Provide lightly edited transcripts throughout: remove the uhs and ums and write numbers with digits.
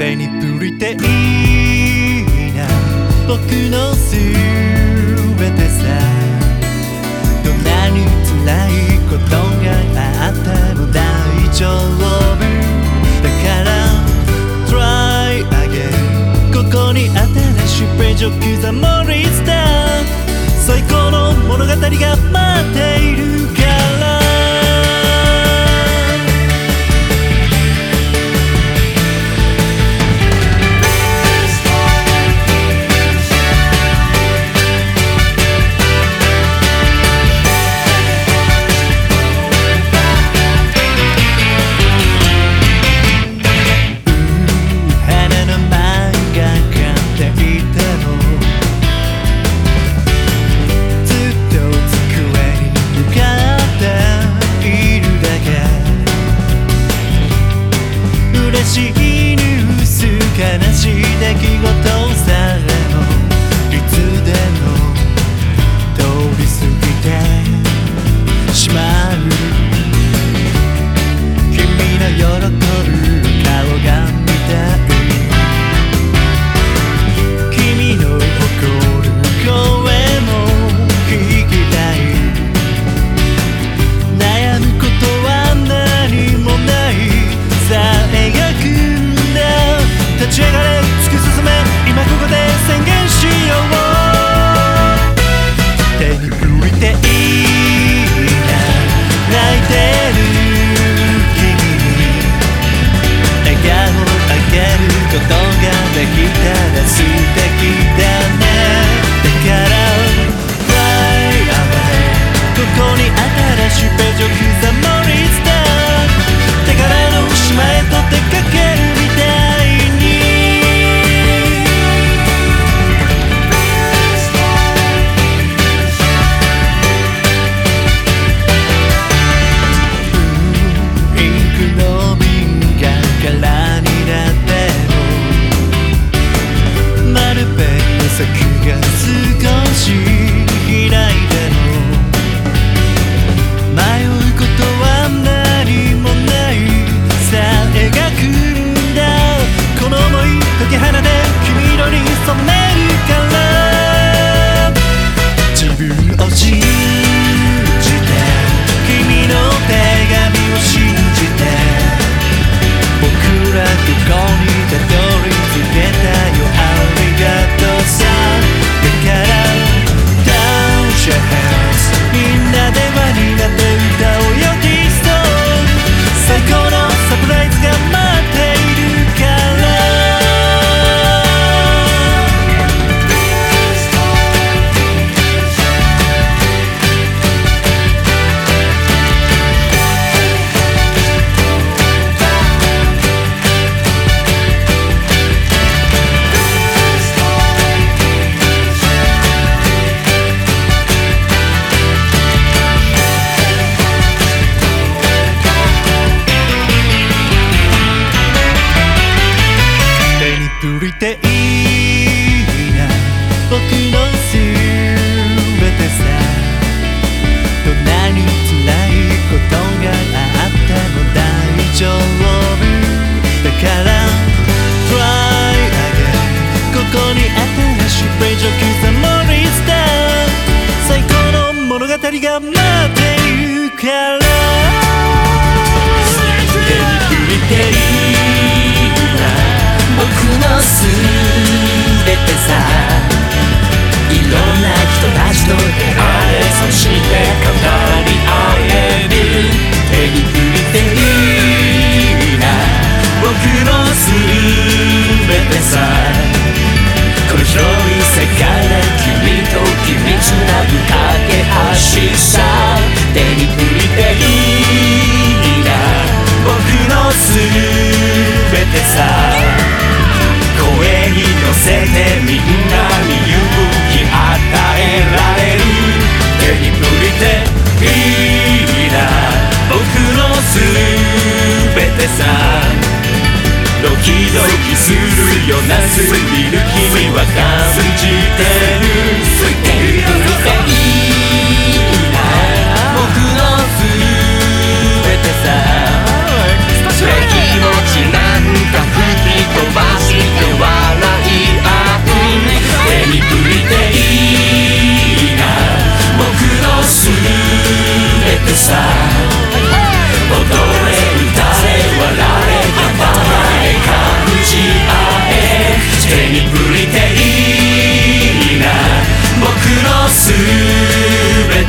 手にプリテいいな僕のすべてさ。どんなに辛いことがあっても大丈夫だから Try again ここに新しいページを刻もりスター最高の物語が待っているから嬉しいニュース悲しい出来事さえもいつでも通り過ぎてしまう君の喜ぶ顔が見たい君の誇る声も聞きたい悩むことは何もないさあ描くんだ立ち上がれ突き進め今ここで宣言しよう手に振りていいな泣いてる君に笑顔あげることができたら素敵だねだから Fly away ここに新しいページを刻もりスター宝の島へと出かけるみたいにインクの瓶が空になってもまるペンの先が少し開いても迷うことは何もないさあ描くんだこの想い解き放て君色に染めるから自分を信じて君の手紙を信じて僕らここにたどり着けたよありがとうさだから Touch your hands みんなで輪になって歌おうよ This song 最高のサプライズが待っているから振りていいな僕のすべてさどんなに辛いことがあっても大丈夫だから Try again ここに新しいページを刻もりスター最高の物語が待っているから手に振りていい僕のすべてさいろんな人たちと出会えそして語り合える手に振りていいな僕のすべてさこの広い世界で君と君つなぐ架け橋さ手に振りていいな僕のすべてさ声に乗せてみんなに勇気与えられる手に振りていいな僕のすべてさドキドキするようなスリル君は感じてる手に振りていいな僕のすべてさ気持ちなんか吹き飛ばす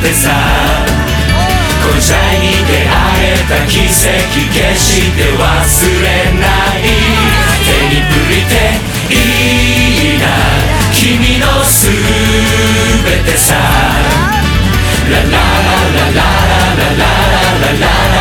てさ、今シャイに出会えた奇跡決して忘れない。手に触れていいな君のすべてさ。ラララララララララララ